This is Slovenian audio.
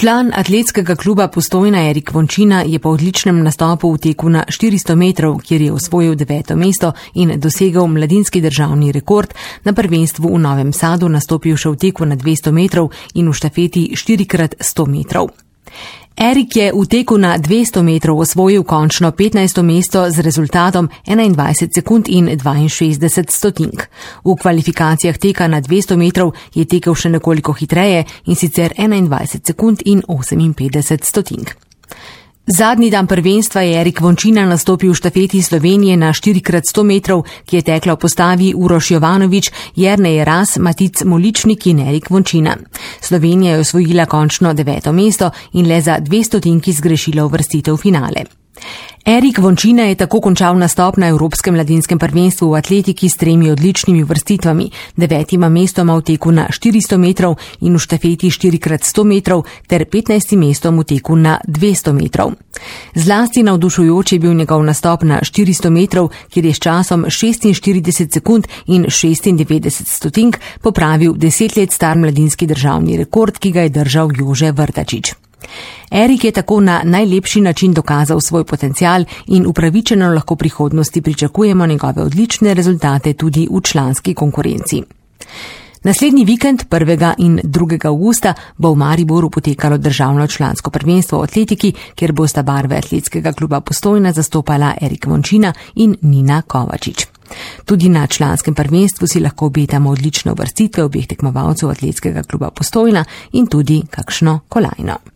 Član atletskega kluba Postojna Erik Vončina je po odličnem nastopu v teku na 400 metrov, kjer je osvojil 9. mesto in dosegel mladinski državni rekord, na prvenstvu v Novem Sadu nastopil še v teku na 200 metrov in v štafeti 4x100 metrov. Erik je v teku na 200 metrov osvojil končno 15. mesto z rezultatom 21 sekund in 62 stotink. V kvalifikacijah teka na 200 metrov je tekel še nekoliko hitreje, in sicer 21 sekund in 58 stotink. Zadnji dan prvenstva je Erik Vončina nastopil v štafeti Slovenije na 4x100 metrov, ki je tekla v postavi Uroš Jovanović, Jernej Ras, Matic Moličnik in Erik Vončina. Slovenija je osvojila končno 9. mesto in le za 2 stotinki zgrešila uvrstitev v finale. Erik Vončina je tako končal nastop na Evropskem mladinskem prvenstvu v atletiki s 3 odličnimi uvrstitvami, 9. mestoma v teku na 400 metrov in v štafeti 4x100 metrov ter 15. mestom v teku na 200 metrov. Zlasti navdušujoč je bil njegov nastop na 400 metrov, kjer je s časom 46 sekund in 96 stotink popravil 10 let star mladinski državni rekord, ki ga je držal Jože Vrtačič. Erik je tako na najlepši način dokazal svoj potencial in upravičeno lahko v prihodnosti pričakujemo njegove odlične rezultate tudi v članski konkurenci. Naslednji vikend 1. in 2. avgusta bo v Mariboru potekalo državno člansko prvenstvo v atletiki, kjer bosta barve atletskega kluba Postojna zastopala Erik Vončina in Nina Kovačič. Tudi na članskem prvenstvu si lahko obetamo odlične uvrstitve obeh tekmovalcev atletskega kluba Postojna in tudi kakšno kolajno.